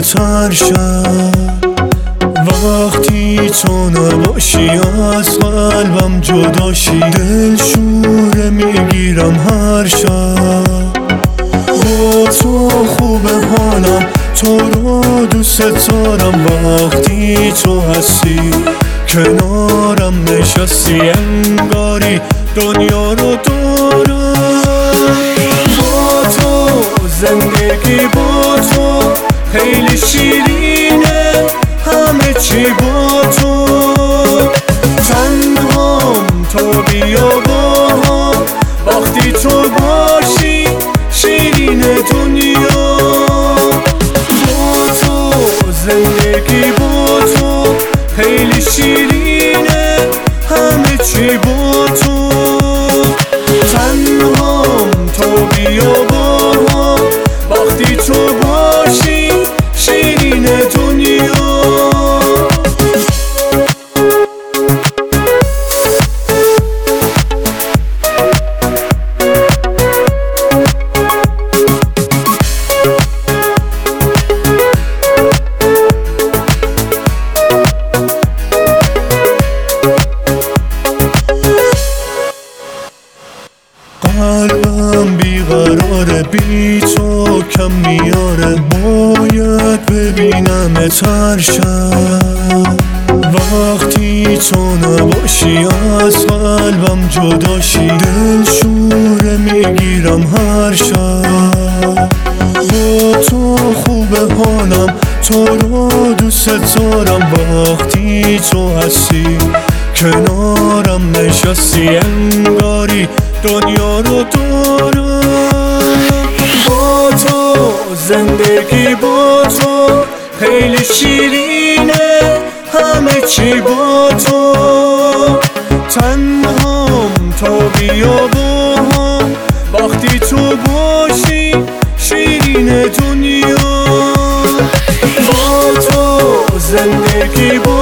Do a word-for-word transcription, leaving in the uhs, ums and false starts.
تر شد وقتی تو نباشی، از قلبم جداشی، دل شوره میگیرم هر شب. با تو خوبه حالم، تو رو دوست دارم، وقتی تو هستی کنارم نشستی، انگاری دنیا رو دارم. با تو زندگی، با تو خیلی شیرینه، همه چی با تو. تنهام تو بیا با هم، وقتی تو باشی شیرین دنیا. با تو زندگی، با تو خیلی شیرینه، همه چی با تو. تنهام تو بیا با هم، وقتی تو باشی شیرین دنیا. قلبم بیقراره، بی تو کم میاره، باید ببینم تر شد وقتی تو نباشی، از قلبم جداشی، دل شوره میگیرم هر شب. با تو خوبه حالم، تو رو دوست دارم، وقتی تو هستی کنارم نشستی، انگاری دنیا رو دارم. با تو زندگی، با تو خیلی شیرینه، همه چی با تو. تنهام تو بیا با هم، وقتی تو باشی شیرین دنیا. با تو زندگی، با